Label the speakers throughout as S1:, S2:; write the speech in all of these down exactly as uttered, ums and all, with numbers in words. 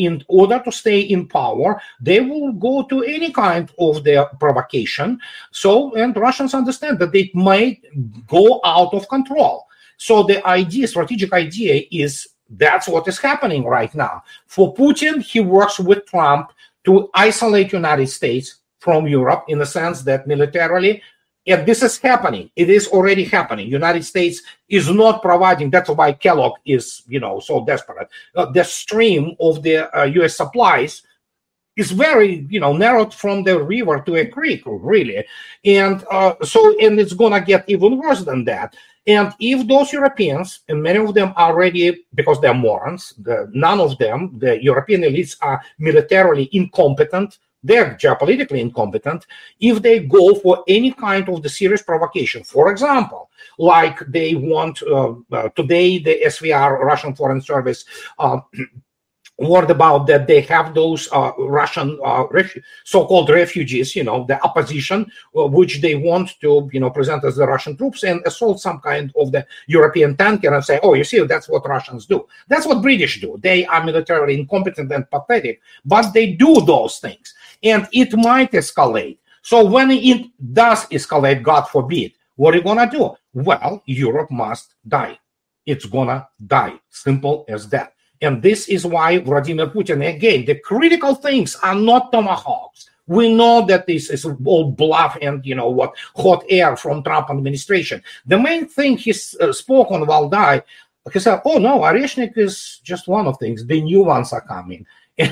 S1: in order to stay in power, they will go to any kind of their provocation. So, and Russians understand that they might go out of control. So the idea, strategic idea is that's what is happening right now. For Putin, he works with Trump to isolate United States from Europe in the sense that militarily, and this is happening. It is already happening. United States is not providing. That's why Kellogg is, you know, so desperate. Uh, the stream of the uh, U S supplies is very, you know, narrowed from the river to a creek, really. And uh, so, and it's going to get even worse than that. And if those Europeans, and many of them are already, because they're morons, the, none of them, the European elites are militarily incompetent, they're geopolitically incompetent, if they go for any kind of the serious provocation. For example, like they want, uh, uh, today the S V R, Russian Foreign Service, uh, worried about that they have those uh, Russian uh, ref- so-called refugees, you know, the opposition, uh, which they want to, you know, present as the Russian troops and assault some kind of the European tanker and say, oh, you see, that's what Russians do. That's what British do. They are militarily incompetent and pathetic, but they do those things. And it might escalate. So when it does escalate, God forbid, what are you going to do? Well, Europe must die. It's going to die. Simple as that. And this is why Vladimir Putin, again, the critical things are not tomahawks. We know that this is all bluff and, you know, what, hot air from Trump administration. The main thing he uh, spoke on Valdai, he said, oh, no, Oreshnik is just one of things. The new ones are coming.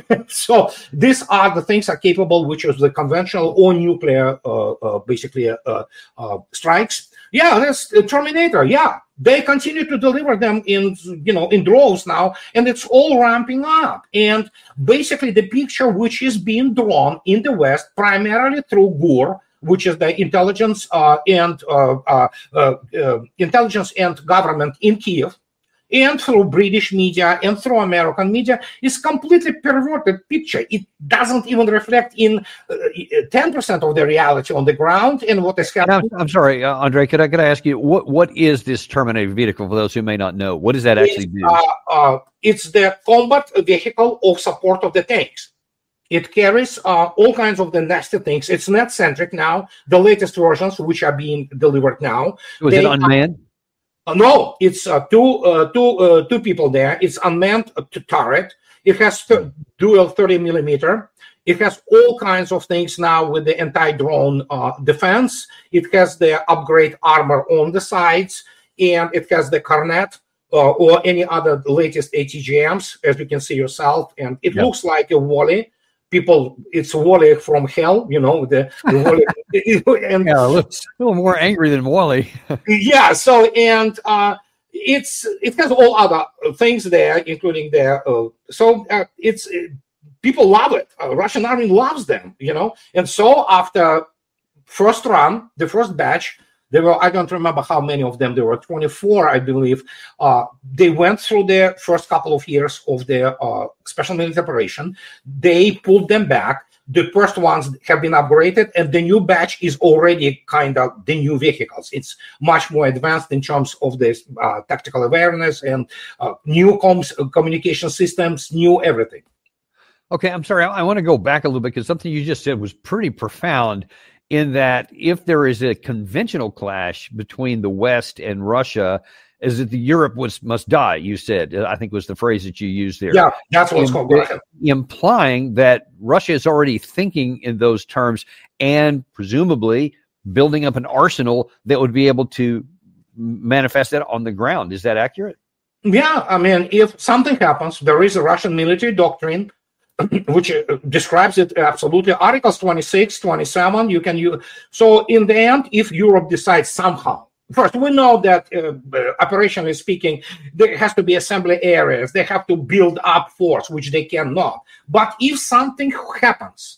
S1: So these are the things are capable, which is the conventional or nuclear, uh, uh, basically, uh, uh, strikes. Yeah, that's Terminator. Yeah, they continue to deliver them in, you know, in droves now, and it's all ramping up. And basically, the picture which is being drawn in the West, primarily through G U R, which is the intelligence uh, and uh, uh, uh, uh, intelligence and government in Kiev, and through British media and through American media, is completely perverted picture. It doesn't even reflect in uh, ten percent of the reality on the ground and what is happening.
S2: I'm, I'm sorry, uh, Andre, could I, could I ask you, what, what is this Terminator vehicle for those who may not know? What does that actually
S1: it's,
S2: do?
S1: Uh, uh, it's the combat vehicle of support of the tanks. It carries uh, all kinds of the nasty things. It's net-centric now, the latest versions which are being delivered now.
S2: Was it unmanned?
S1: Are, Uh, no, it's uh, two, uh, two, uh, two people there. It's unmanned uh, to turret. It has th- dual thirty millimeter. It has all kinds of things now with the anti-drone uh, defense. It has the upgrade armor on the sides, and it has the Cornet uh, or any other latest A T G Ms, as you can see yourself. And it yep. looks like a Wally. People, it's Wally from hell, you know, the, the Wally. And,
S2: yeah, it looks a little more angry than Wally.
S1: yeah, so, and uh, it's it has all other things there, including the, uh, so uh, it's, it, people love it. Uh, Russian army loves them, you know, and so after first run, the first batch, there were, I don't remember how many of them, there were twenty-four, I believe. Uh, they went through the first couple of years of their uh, special military operation. They pulled them back. The first ones have been upgraded, and the new batch is already kind of the new vehicles. It's much more advanced in terms of this uh, tactical awareness and uh, new comms, communication systems, new everything.
S2: Okay, I'm sorry. I, I want to go back a little bit because something you just said was pretty profound, in that if there is a conventional clash between the West and Russia, is that the Europe was must die, you said, I think was the phrase that you used there.
S1: Yeah, that's what's called.
S2: Implying that Russia is already thinking in those terms and presumably building up an arsenal that would be able to manifest that on the ground. Is that accurate?
S1: Yeah, I mean, if something happens, there is a Russian military doctrine which uh, describes it absolutely. Articles twenty-six, twenty-seven, you can use. So in the end, if Europe decides somehow, first, we know that uh, operationally speaking, there has to be assembly areas. They have to build up force, which they cannot. But if something happens,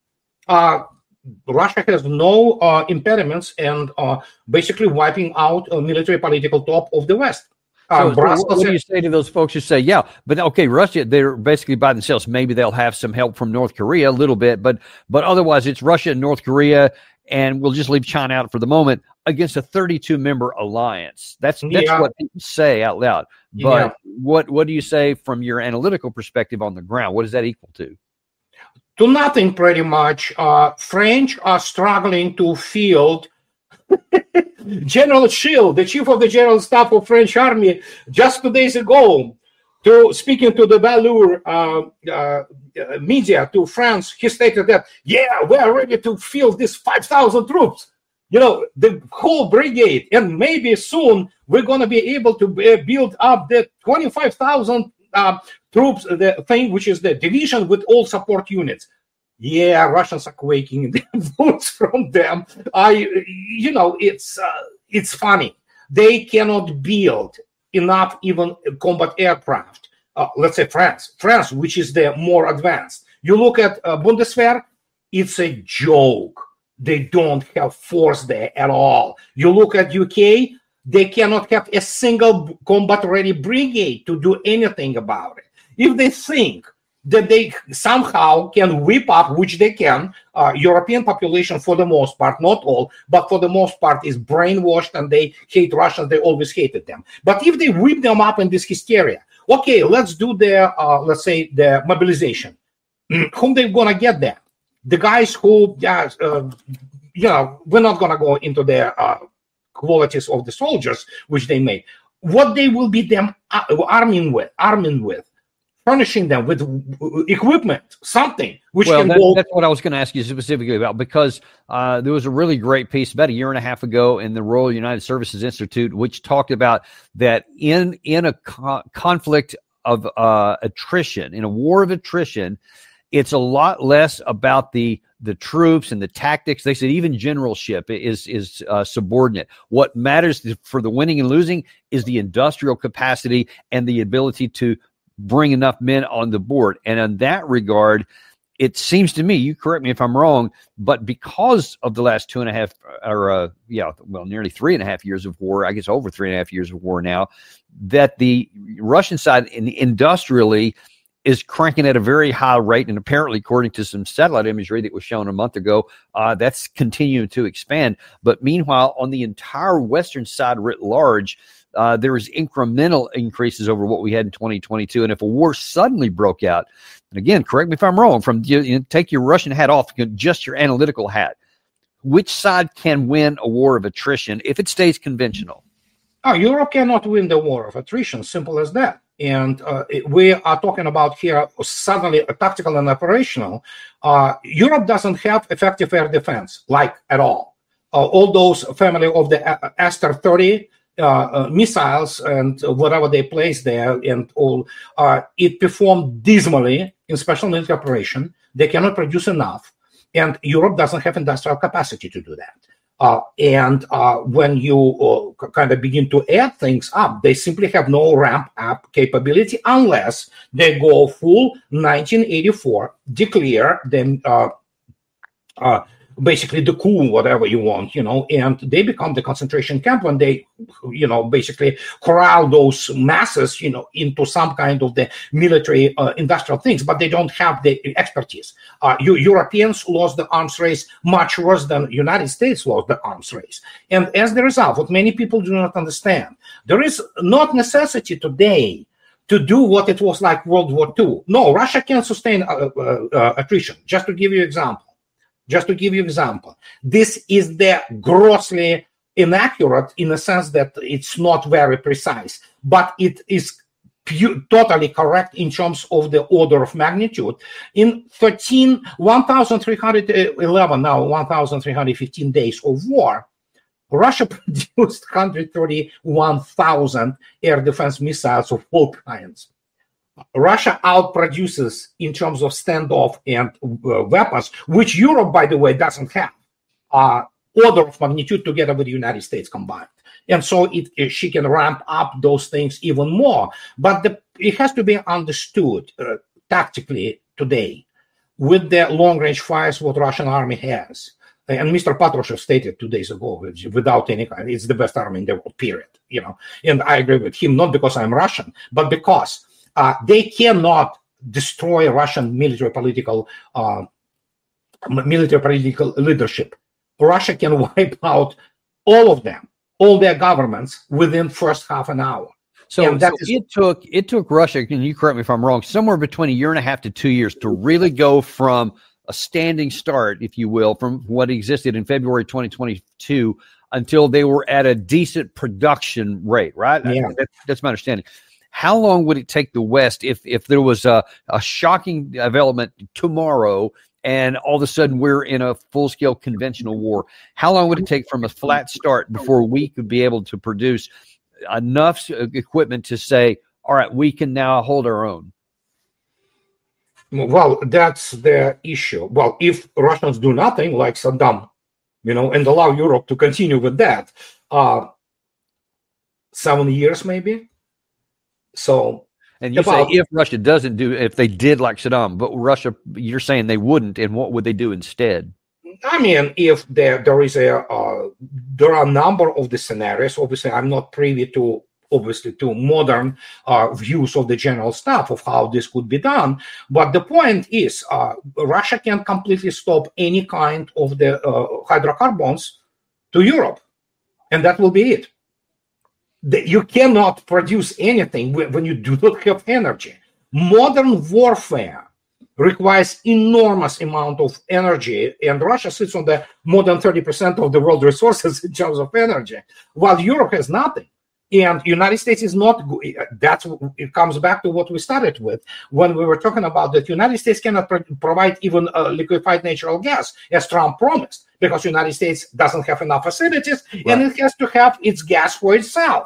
S1: uh, Russia has no uh, impediments and uh, basically wiping out a military political top of the West.
S2: So, so what, what do you say to those folks who say, yeah, but okay, Russia, they're basically by themselves. Maybe they'll have some help from North Korea a little bit, but but otherwise it's Russia and North Korea and we'll just leave China out for the moment, against a thirty-two member alliance. That's that's
S1: Yeah.
S2: what people say out loud. But
S1: Yeah.
S2: what what do you say from your analytical perspective on the ground? What does that equal to?
S1: To nothing, pretty much. Uh, French are struggling to field General Schill, the chief of the general staff of French army, just two days ago, to speaking to the Valur uh, uh, media to France, he stated that, yeah, we are ready to field these five thousand troops, you know, the whole brigade, and maybe soon we're going to be able to build up the twenty-five thousand uh, troops, the thing which is the division with all support units. Yeah, Russians are quaking. The votes from them. I, you know, it's uh, it's funny. They cannot build enough even combat aircraft. Uh, let's say France, France, which is the more advanced. You look at uh, Bundeswehr, it's a joke. They don't have force there at all. You look at U K, they cannot have a single combat-ready brigade to do anything about it. If they think that they somehow can whip up, which they can, uh, European population for the most part, not all, but for the most part is brainwashed and they hate Russians, they always hated them. But if they whip them up in this hysteria, okay, let's do the, uh, let's say, the mobilization. Whom they're going to get there? The guys who, uh, uh, you know, we're not going to go into the uh, qualities of the soldiers, which they made. What they will be them uh, arming with, arming with, furnishing them with equipment, something which
S2: well,
S1: can
S2: that,
S1: go.
S2: That's what I was going to ask you specifically about, because uh, there was a really great piece about a year and a half ago in the Royal United Services Institute, which talked about that in in a co- conflict of uh, attrition, in a war of attrition, it's a lot less about the the troops and the tactics. They said even generalship is is uh, subordinate. What matters for the winning and losing is the industrial capacity and the ability to bring enough men on the board. And in that regard, it seems to me, you correct me if I'm wrong, but because of the last two and a half, or uh, yeah, well, nearly three and a half years of war, I guess over three and a half years of war now, that the Russian side in, industrially is cranking at a very high rate. And apparently, according to some satellite imagery that was shown a month ago, uh, that's continuing to expand. But meanwhile, on the entire Western side writ large, Uh, there is incremental increases over what we had in twenty twenty-two. And if a war suddenly broke out, and again, correct me if I'm wrong, from you, you know, take your Russian hat off, just your analytical hat, which side can win a war of attrition if it stays conventional?
S1: Oh, Europe cannot win the war of attrition, simple as that. And uh, it, we are talking about here suddenly a tactical and operational. Uh, Europe doesn't have effective air defense, like at all. Uh, all those family of the Aster thirty Uh, uh, missiles and whatever they place there and all, uh, it performed dismally in special military operation. They cannot produce enough, and Europe doesn't have industrial capacity to do that. Uh, and uh, when you uh, kind of begin to add things up, they simply have no ramp up capability unless they go full nineteen eighty-four, declare them uh, uh, basically the coup, whatever you want, you know, and they become the concentration camp when they, you know, basically corral those masses, you know, into some kind of the military uh, industrial things, but they don't have the expertise. Uh, you, Europeans lost the arms race much worse than United States lost the arms race. And as the result, what many people do not understand, there is not necessity today to do what it was like World War Two. No, Russia can sustain uh, uh, uh, attrition. Just to give you an example. Just to give you an example, this is the grossly inaccurate in the sense that it's not very precise, but it is pu- totally correct in terms of the order of magnitude. In thirteen, one thousand three hundred eleven, now one thousand three hundred fifteen days of war, Russia produced one hundred thirty-one thousand air defense missiles of all kinds. Russia outproduces in terms of standoff and uh, weapons, which Europe, by the way, doesn't have. Uh, order of magnitude together with the United States combined. And so it, it, she can ramp up those things even more. But the, it has to be understood uh, tactically today with the long-range fires what Russian army has. And Mister Patrushev stated two days ago, without any kind, it's the best army in the world, period. You know, and I agree with him, not because I'm Russian, but because Uh, they cannot destroy Russian military political uh, military political leadership. Russia can wipe out all of them, all their governments within first half an hour.
S2: So,
S1: and that
S2: so
S1: is,
S2: it took it took Russia, and you correct me if I'm wrong, somewhere between a year and a half to two years to really go from a standing start, if you will, from what existed in February twenty twenty-two until they were at a decent production rate, right?
S1: Yeah.
S2: That, that's my understanding. How long would it take the West if if there was a, a shocking development tomorrow and all of a sudden we're in a full-scale conventional war? How long would it take from a flat start before we could be able to produce enough equipment to say, all right, we can now hold our own?
S1: Well, that's the issue. Well, if Russians do nothing like Saddam, you know, and allow Europe to continue with that, uh, seven years maybe. So,
S2: and you
S1: about,
S2: say if Russia doesn't do, if they did like Saddam, but Russia, you're saying they wouldn't, and what would they do instead?
S1: I mean, if there there is a uh, there are a number of the scenarios. Obviously, I'm not privy to obviously to modern uh, views of the general staff of how this could be done. But the point is, uh, Russia can completely stop any kind of the uh, hydrocarbons to Europe, and that will be it. The, you cannot produce anything when you do not have energy. Modern warfare requires enormous amount of energy, and Russia sits on the more than thirty percent of the world resources in terms of energy, while Europe has nothing. And United States is not, that's, it comes back to what we started with when we were talking about that United States cannot pro- provide even uh, liquefied natural gas, as Trump promised, because United States doesn't have enough facilities, right, and it has to have its gas for itself.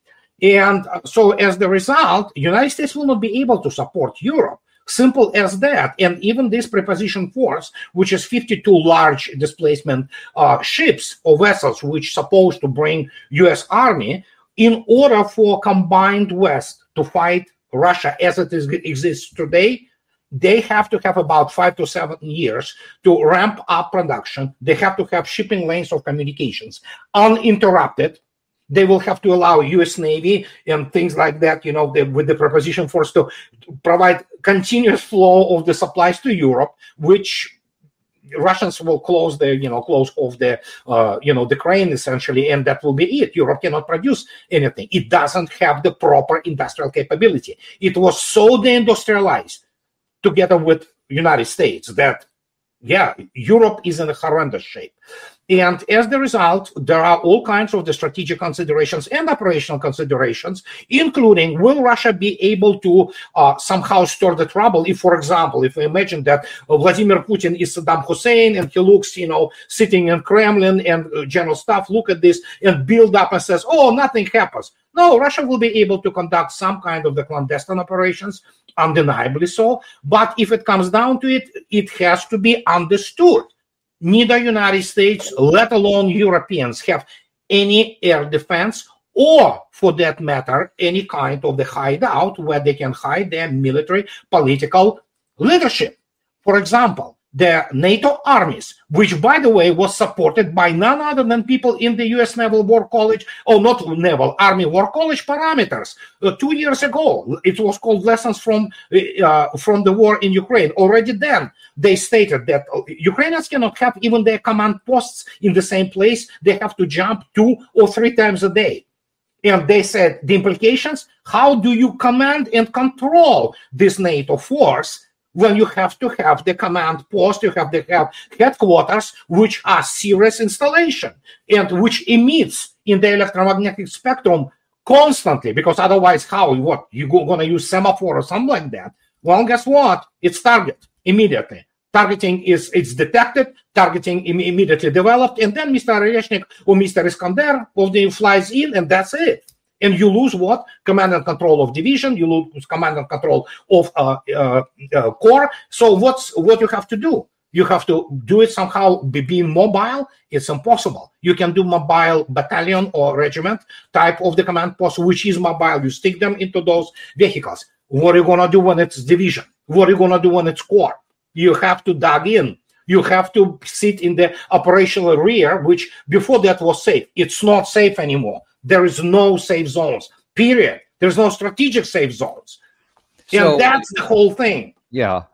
S1: And so as the result, United States will not be able to support Europe. Simple as that. And even this preposition force, which is fifty-two large displacement uh, ships or vessels, which supposed to bring U S Army, in order for combined West to fight Russia as it is, exists today, they have to have about five to seven years to ramp up production. They have to have shipping lanes of communications uninterrupted. They will have to allow U S Navy and things like that, you know, the, with the preposition force to, to provide continuous flow of the supplies to Europe, which Russians will close the, you know, close off the, uh, you know, the crane essentially, and that will be it. Europe cannot produce anything. It doesn't have the proper industrial capability. It was so deindustrialized together with United States that, yeah, Europe is in a horrendous shape. And as the result, there are all kinds of the strategic considerations and operational considerations, including will Russia be able to uh, somehow stir the trouble if, for example, if we imagine that uh, Vladimir Putin is Saddam Hussein and he looks, you know, sitting in Kremlin and uh, general staff look at this and build up and says, oh, nothing happens. No, Russia will be able to conduct some kind of the clandestine operations, undeniably so. But if it comes down to it, it has to be understood. Neither United States, let alone Europeans, have any air defense or, for that matter, any kind of the hideout where they can hide their military political leadership. For example, the NATO armies, which, by the way, was supported by none other than people in the U S Naval War College, or not Naval, Army War College parameters. Uh, two years ago, it was called Lessons from, uh, from the War in Ukraine. Already then, they stated that Ukrainians cannot have even their command posts in the same place. They have to jump two or three times a day. And they said the implications, how do you command and control this NATO force when you have to have the command post, you have to have headquarters, which are serious installation and which emits in the electromagnetic spectrum constantly, because otherwise how, what, you go, gonna use semaphore or something like that? Well, guess what? It's target immediately. Targeting is, it's detected, targeting im- immediately developed, and then Mister Areshnik or Mister Iskander of the flies in, and that's it. And you lose what? Command and control of division. You lose command and control of uh, uh, uh, corps. So what's what you have to do? You have to do it somehow. Be being mobile, it's impossible. You can do mobile battalion or regiment type of the command post, which is mobile. You stick them into those vehicles. What are you gonna do when it's division? What are you gonna do when it's corps? You have to dig in. You have to sit in the operational rear, which before that was safe. It's not safe anymore. There is no safe zones, period. There's no strategic safe zones.
S2: So,
S1: and that's the whole thing.
S2: Yeah.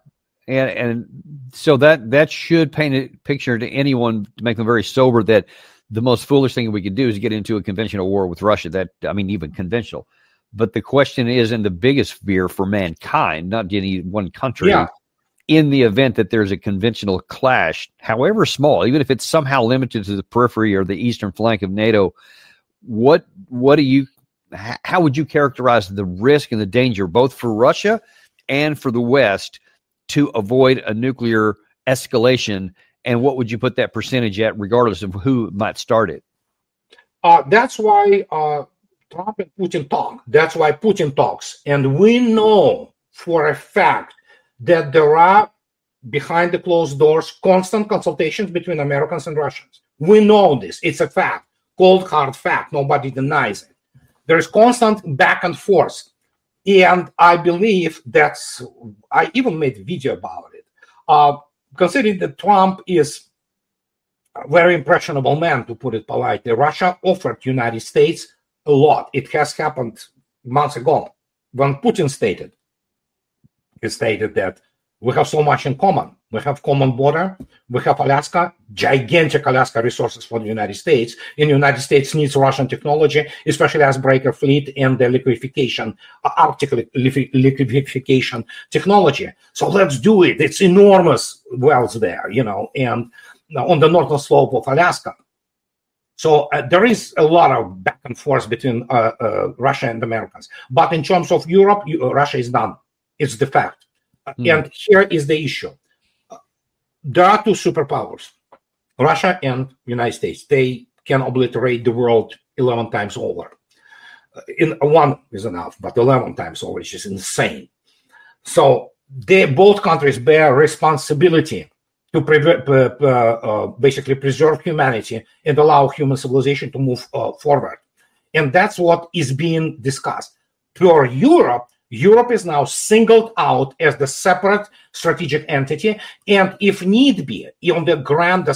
S2: And and so that that should paint a picture to anyone to make them very sober that the most foolish thing we could do is get into a conventional war with Russia. That I mean, even conventional. But the question is, and the biggest fear for mankind, not any one country,
S1: yeah.
S2: in the event that there's a conventional clash, however small, even if it's somehow limited to the periphery or the eastern flank of NATO, what what do you, how would you characterize the risk and the danger both for Russia and for the West to avoid a nuclear escalation, and what would you put that percentage at, regardless of who might start it?
S1: Uh, that's why uh, Trump and Putin talk. That's why Putin talks. And we know for a fact that there are, behind the closed doors, constant consultations between Americans and Russians. We know this. It's a fact, cold, hard fact. Nobody denies it. There is constant back and forth. And I believe that's, I even made a video about it. Uh, considering that Trump is a very impressionable man, to put it politely, Russia offered the United States a lot. It has happened months ago when Putin stated, he stated that we have so much in common. We have common border. We have Alaska, gigantic Alaska resources for the United States. And the United States needs Russian technology, especially icebreaker fleet and the liquefaction, uh, Arctic liquefaction technology. So let's do it. It's enormous wells there, you know, and on the northern slope of Alaska. So uh, there is a lot of back and forth between uh, uh, Russia and Americans. But in terms of Europe, you, uh, Russia is done. It's the fact. Mm. And here is the issue. There are two superpowers, Russia and United States. They can obliterate the world eleven times over. In one is enough, but eleven times over is just insane. So they both countries bear responsibility to pre- uh, uh, basically preserve humanity and allow human civilization to move uh, forward. And that's what is being discussed. For Europe, Europe is now singled out as the separate strategic entity, and if need be, on the grand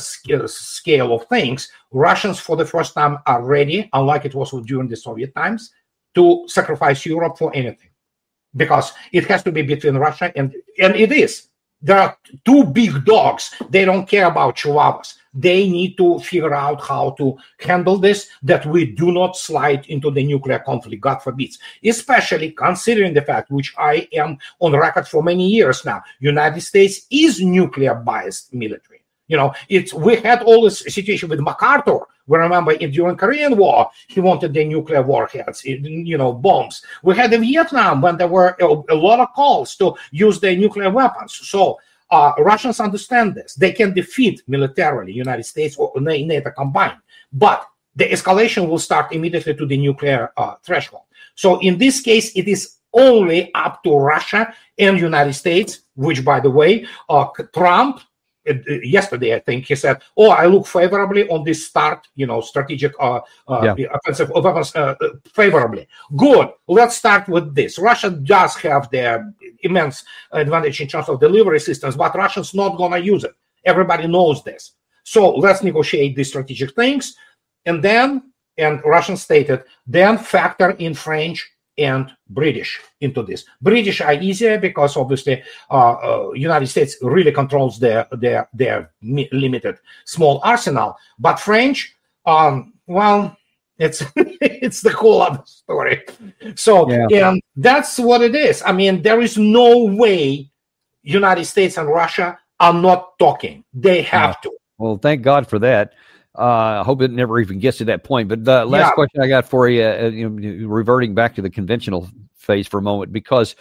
S1: scale of things, Russians for the first time are ready, unlike it was during the Soviet times, to sacrifice Europe for anything, because it has to be between Russia and, and it is. There are two big dogs. They don't care about chihuahuas. They need to figure out how to handle this, that we do not slide into the nuclear conflict, God forbid, especially considering the fact, which I am on record for many years now, United States is nuclear-biased military. You know, it's we had all this situation with MacArthur. We remember in, during Korean War, he wanted the nuclear warheads, you know, bombs. We had in Vietnam when there were a, a lot of calls to use the nuclear weapons. So uh, Russians understand this. They can defeat militarily United States or NATO combined, but the escalation will start immediately to the nuclear uh, threshold. So in this case, it is only up to Russia and United States, which, by the way, uh, Trump, yesterday, I think he said, "Oh, I look favorably on this start, you know, strategic uh, uh, yeah. offensive weapons uh, favorably." Good. Let's start with this. Russia does have their immense advantage in terms of delivery systems, but Russians not gonna use it. Everybody knows this. So let's negotiate these strategic things, and then, and Russian stated, then factor in French and British into this. British are easier because obviously uh, uh, United States really controls their their their limited small arsenal. But French, um, well, it's it's the whole other story. So yeah. And that's what it is. I mean, there is no way United States and Russia are not talking. They have yeah. to.
S2: Well, thank God for that. Uh, I hope it never even gets to that point. But the last yeah. question I got for you, uh, you know, reverting back to the conventional phase for a moment, because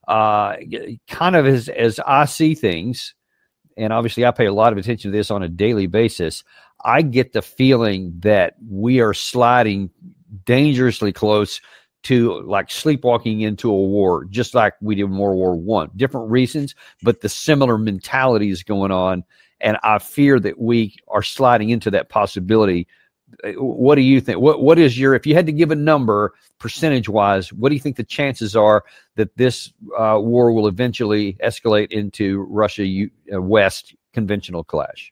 S2: uh, kind of as, as I see things, and obviously I pay a lot of attention to this on a daily basis, I get the feeling that we are sliding dangerously close to like sleepwalking into a war, just like we did in World War One. Different reasons, but the similar mentality is going on. And I fear that we are sliding into that possibility. What do you think? What What is your, if you had to give a number percentage-wise, what do you think the chances are that this uh, war will eventually escalate into Russia-West conventional clash?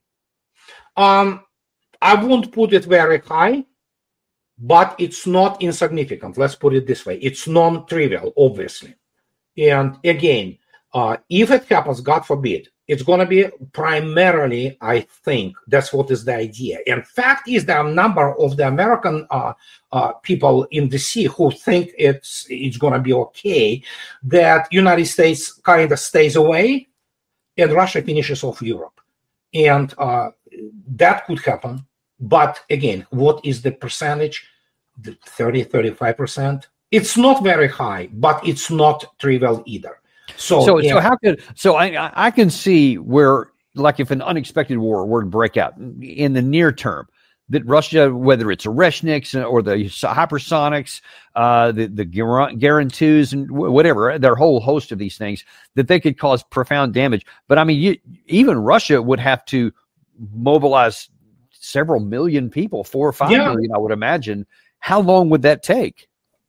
S1: Um, I won't put it very high, but it's not insignificant. Let's put it this way. It's non-trivial, obviously. And again, Uh, if it happens, God forbid, it's going to be primarily, I think, that's what is the idea. And fact is, there are a number of the American uh, uh, people in D C who think it's it's going to be okay that United States kind of stays away and Russia finishes off Europe. And uh, that could happen. But again, what is the percentage? The thirty, thirty-five percent. It's not very high, but it's not trivial either. So,
S2: so,
S1: yeah.
S2: so how could so I I can see where, like, if an unexpected war were to break out in the near term, that Russia, whether it's Oreshniks or the hypersonics, uh, the the Garand twos and whatever, their whole host of these things, that they could cause profound damage. But I mean, you, even Russia would have to mobilize several million people, four or five yeah. million, I would imagine. How long would that take?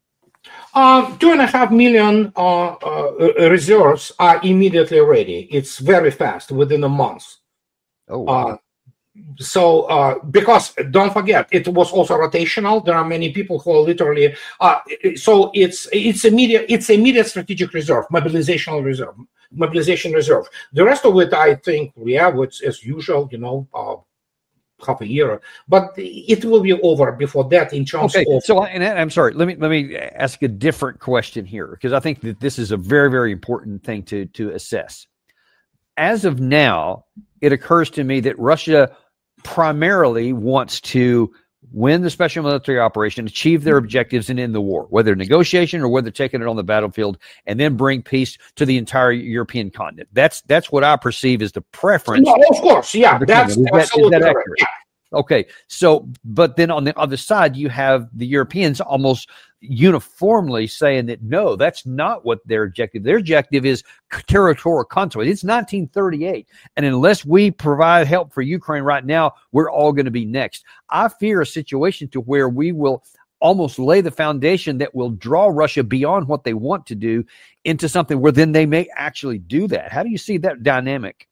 S1: Um, two and a half million uh, uh, reserves are immediately ready. It's very fast, within a month.
S2: Oh, wow.
S1: Uh, so, uh, because don't forget, it was also rotational. There are many people who are literally. Uh, so it's it's immediate. It's immediate strategic reserve, mobilizational reserve, mobilization reserve. The rest of it, I think, yeah, it's as usual. You know. Uh, half a year, but it will be over before that in terms
S2: okay,
S1: of.
S2: So, and I'm sorry, let me let me ask a different question here, because I think that this is a very, very important thing to to assess. As of now, it occurs to me that Russia primarily wants to win the special military operation, achieve their objectives, and end the war, whether negotiation or whether taking it on the battlefield, and then bring peace to the entire European continent. That's that's what I perceive as the preference.
S1: No, of course, yeah, that's
S2: is that,
S1: absolutely
S2: is that
S1: correct. Yeah.
S2: Okay, so but then on the other side, you have the Europeans almost uniformly saying that no, that's not what their objective. Their objective is territorial conquest. It's nineteen thirty-eight, and unless we provide help for Ukraine right now, we're all going to be next. I fear a situation to where we will almost lay the foundation that will draw Russia beyond what they want to do into something where then they may actually do that. How do you see that dynamic?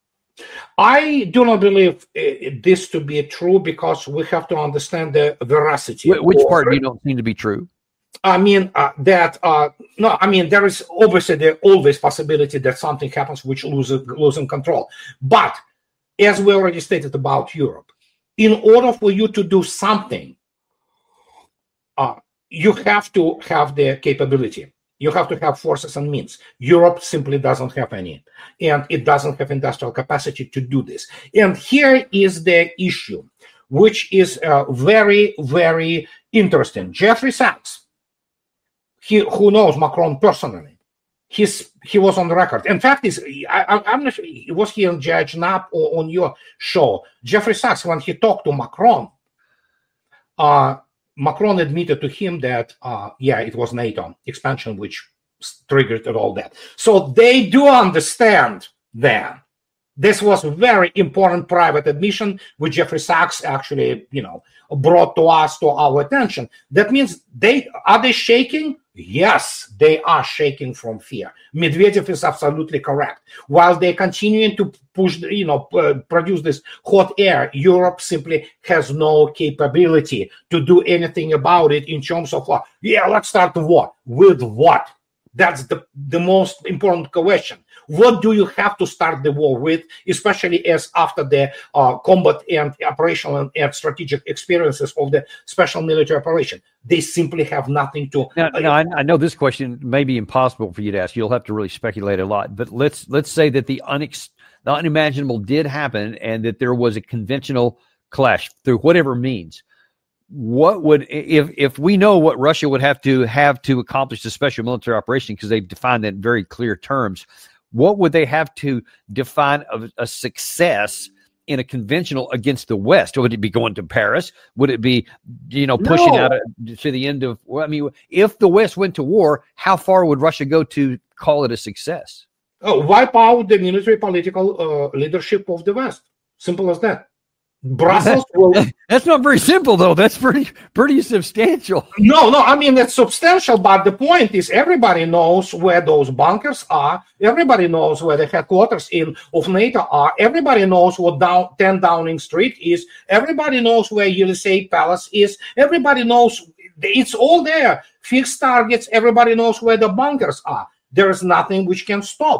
S1: I do not believe uh, this to be true, because we have to understand the veracity.
S2: Wh- which
S1: of,
S2: part do you don't seem to be true?
S1: I mean, uh, that, uh, no, I mean, there is obviously the always possibility that something happens which loses, losing control. But as we already stated about Europe, in order for you to do something, uh, you have to have the capability. You have to have forces and means. Europe simply doesn't have any, and it doesn't have industrial capacity to do this. And here is the issue, which is uh, very, very interesting. Jeffrey Sachs, he who knows Macron personally, he's he was on the record. In fact, is I, I'm not sure, was he on Judge Knapp or on your show? Jeffrey Sachs, when he talked to Macron, uh, Macron admitted to him that, uh, yeah, it was NATO expansion which triggered all that. So they do understand that. This was a very important private admission, which Jeffrey Sachs actually, you know, brought to us, to our attention. That means they are they shaking? Yes, they are shaking from fear. Medvedev is absolutely correct. While they're continuing to push, you know, uh, produce this hot air, Europe simply has no capability to do anything about it in terms of, uh, yeah, let's start the war. With what? That's the, the most important question. What do you have to start the war with, especially as after the uh, combat and operational and, and strategic experiences of the special military operation? They simply have nothing to.
S2: Now, now I, I know this question may be impossible for you to ask. You'll have to really speculate a lot. But let's let's say that the, unex, the unimaginable did happen, and that there was a conventional clash through whatever means. What would, if if we know what Russia would have to have to accomplish the special military operation, because they've defined that in very clear terms, what would they have to define a, a success in a conventional against the West? Would it be going to Paris? Would it be, you know, pushing
S1: No.
S2: out a, to the end of, well, I mean, if the West went to war, how far would Russia go to call it a success?
S1: Oh, wipe out the military political uh, leadership of the West. Simple as that. Brussels will.
S2: That's not very simple, though. That's pretty pretty substantial.
S1: No, no, I mean, it's substantial, but the point is everybody knows where those bunkers are. Everybody knows where the headquarters in of NATO are. Everybody knows what down, ten Downing Street is. Everybody knows where Elysee Palace is. Everybody knows it's all there. Fixed targets. Everybody knows where the bunkers are. There is nothing which can stop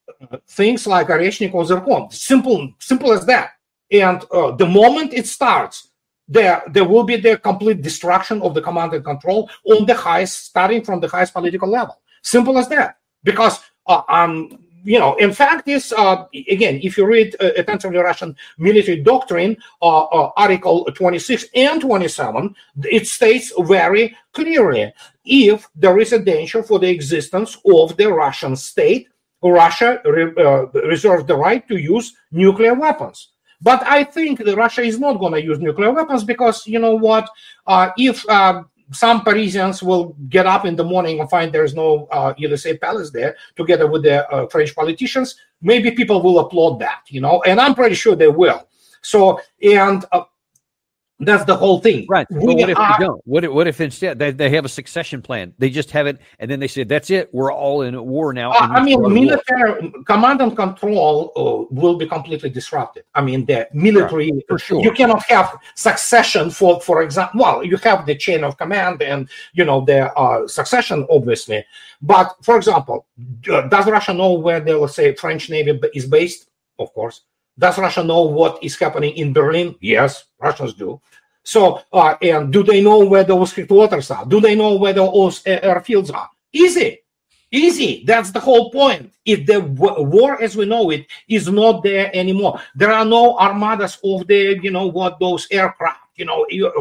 S1: things like Oreshnik or Zircon. Simple, simple as that. And uh, the moment it starts, there there will be the complete destruction of the command and control on the highest, starting from the highest political level. Simple as that. Because uh, um. You know, in fact, is uh, again, if you read uh, attentively Russian military doctrine, uh, uh, Article twenty-six and twenty-seven, it states very clearly, if there is a danger for the existence of the Russian state, Russia re uh, reserves the right to use nuclear weapons. But I think that Russia is not going to use nuclear weapons because, you know what, uh, if uh, some Parisians will get up in the morning and find there's no uh, Elysee Palace there, together with the uh, French politicians, maybe people will applaud that, you know, and I'm pretty sure they will. So, and uh, that's the whole thing.
S2: Right. But what if are, they don't? What if, what if instead they, they have a succession plan? They just have it, and then they say, that's it, we're all in war now.
S1: Uh, I mean, military command and control uh, will be completely disrupted. I mean, the military,
S2: yeah, for sure.
S1: You cannot have succession for, for example, well, you have the chain of command and, you know, the uh, succession, obviously. But, for example, does Russia know where the, let's say, French Navy is based? Of course. Does Russia know what is happening in Berlin? Yes, Russians do. So, uh, and do they know where those headquarters are? Do they know where those airfields are? Easy, easy. That's the whole point. If the war as we know it is not there anymore, there are no armadas of the, you know, what those aircraft, you know,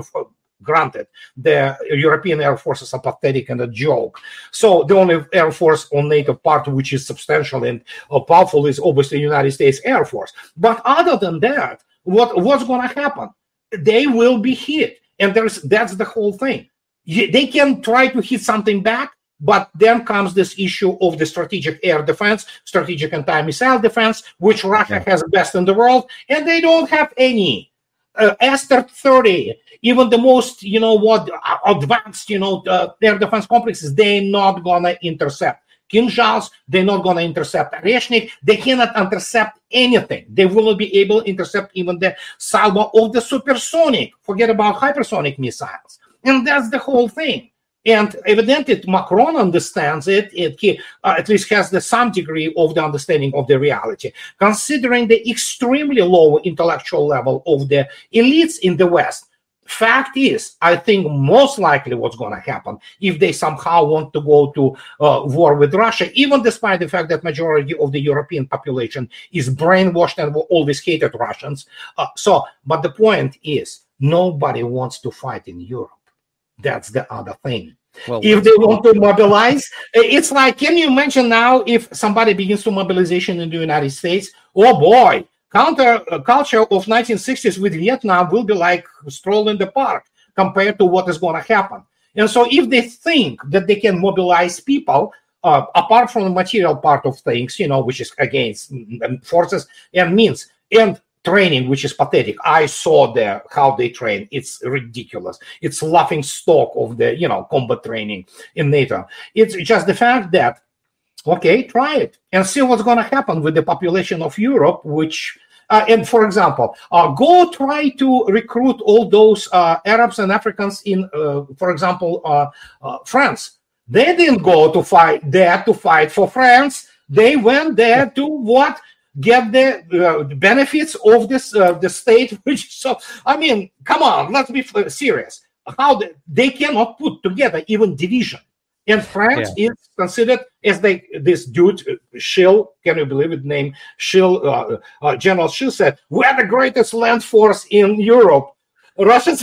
S1: granted, the European air forces are pathetic and a joke. So the only air force on NATO part which is substantial and uh, powerful is obviously the United States Air Force. But other than that, what what's going to happen? They will be hit, and there's that's the whole thing. They can try to hit something back, but then comes this issue of the strategic air defense, strategic anti-missile defense, which Russia yeah. has best in the world, and they don't have any. Uh, S thirty, even the most, you know what, advanced, you know, uh, air defense complexes, they're not gonna intercept. Kinzhals, they're not gonna intercept Oreshnik. They cannot intercept anything. They will not be able to intercept even the salvo of the supersonic. Forget about hypersonic missiles. And that's the whole thing. And evidently, Macron understands it. It he, uh, at least has the some degree of the understanding of the reality. Considering the extremely low intellectual level of the elites in the West, fact is, I think most likely what's going to happen if they somehow want to go to uh, war with Russia, even despite the fact that majority of the European population is brainwashed and always hated Russians. Uh, so, but the point is, nobody wants to fight in Europe. That's the other thing. Well, if they want to mobilize, it's like, can you imagine now if somebody begins to mobilization in the United States? Oh boy, counter uh, culture of nineteen sixties with Vietnam will be like a stroll in the park compared to what is going to happen. And so if they think that they can mobilize people, uh, apart from the material part of things, you know, which is against forces and means, and training, which is pathetic. I saw there how they train. It's ridiculous. It's laughing stock of the, you know, combat training in NATO. It's just the fact that, okay, try it and see what's going to happen with the population of Europe, which, uh, and for example, uh, go try to recruit all those uh, Arabs and Africans in, uh, for example, uh, uh, France. They didn't go to fight there to fight for France. They went there to what? Get the uh, benefits of this uh, the state, which so I mean, come on, let's be serious. How they, they cannot put together even division, and France yeah. is considered as they this dude Schill, can you believe it? Name Schill, uh, uh, General Schill said, "We're the greatest land force in Europe." Russians,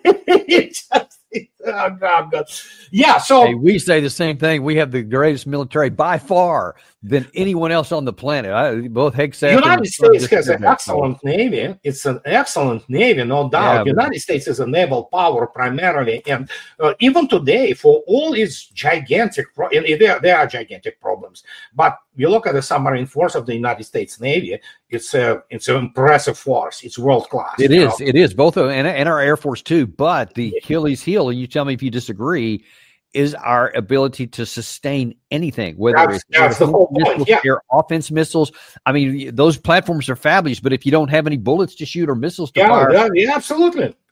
S1: just, oh God, God. Yeah. So
S2: hey, we say the same thing. We have the greatest military by far than anyone else on the planet. I, both Hegseth.
S1: United States has an excellent navy. It's an excellent navy, no doubt. Yeah, United States is a naval power primarily, and uh, even today, for all its gigantic, pro- there there are gigantic problems. But you look at the submarine force of the United States Navy. It's a it's an impressive force. It's world class.
S2: It is. Know? It is both of and, and our Air Force too. But the Achilles heel, and you tell me if you disagree, is our ability to sustain anything, whether
S1: that's,
S2: it's
S1: that's the whole
S2: missiles,
S1: point. Yeah.
S2: air offense missiles. I mean, those platforms are fabulous, but if you don't have any bullets to shoot or missiles to
S1: yeah,
S2: fire,
S1: yeah, yeah, absolutely.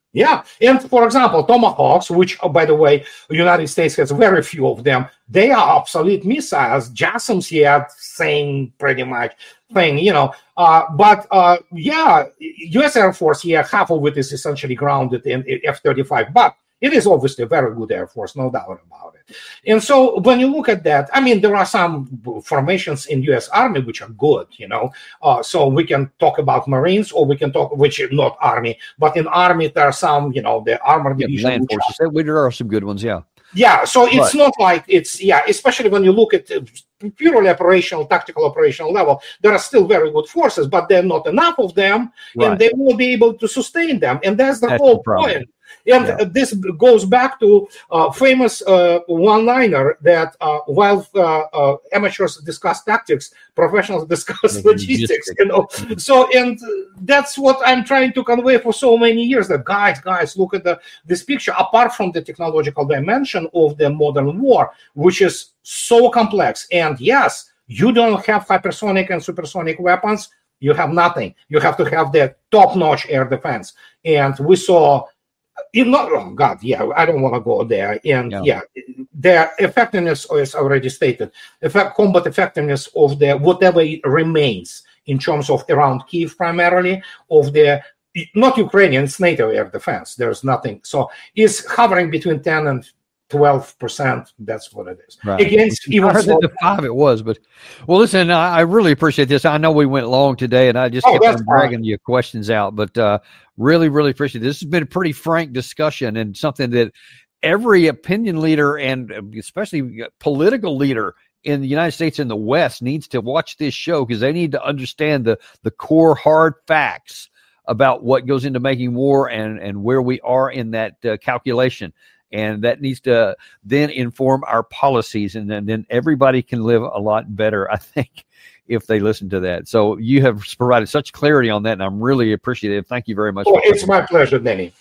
S1: Yeah, and for example, Tomahawks, which, oh, by the way, the United States has very few of them, they are obsolete missiles. J A S Ms, yeah, same pretty much thing, you know. Uh, but uh, yeah, U S Air Force, yeah, half of it is essentially grounded in F thirty-five, but it is obviously a very good Air Force, no doubt about it. And so when you look at that, I mean, there are some formations in U S Army which are good, you know. Uh, so we can talk about Marines, or we can talk, which is not Army, but in Army there are some, you know, the Armored
S2: Yeah,
S1: Division.
S2: land forces. Are, there are some good ones, yeah.
S1: Yeah, so it's
S2: But,
S1: not like it's, yeah, especially when you look at uh, purely operational, tactical operational level, there are still very good forces, but there are not enough of them,
S2: right.
S1: and they will be able to sustain them. And that's the
S2: That's
S1: whole
S2: the problem.
S1: point. And
S2: Yeah.
S1: this goes back to a famous uh, one-liner that uh, while uh, uh, amateurs discuss tactics, professionals discuss
S2: Like
S1: logistics.
S2: logistics.
S1: You know, so and that's what I'm trying to convey for so many years. That guys, guys, look at the this picture. Apart from the technological dimension of the modern war, which is so complex, and yes, you don't have hypersonic and supersonic weapons. You have nothing. You have to have the top-notch air defense, and we saw. You know, oh God, yeah, I don't want to go there. And
S2: Yeah.
S1: yeah, their effectiveness is already stated. Effect, combat effectiveness of the whatever it remains in terms of around Kyiv primarily of the not Ukrainian, it's NATO air defense. There's nothing. So it's hovering between ten and twelve percent. That's what it is.
S2: Right.
S1: Against even
S2: Higher than the five it was, but well, listen, I, I really appreciate this. I know we went long today, and I just
S1: Oh,
S2: kept
S1: that's
S2: on dragging your questions out, but uh, really, really appreciate this. This has been a pretty frank discussion and something that every opinion leader and especially political leader in the United States and the West needs to watch this show, because they need to understand the the core hard facts about what goes into making war and and where we are in that uh, calculation. And that needs to then inform our policies, and then, then everybody can live a lot better, I think, if they listen to that. So you have provided such clarity on that, and I'm really appreciative. Thank you very much.
S1: Oh, it's my pleasure, Danny.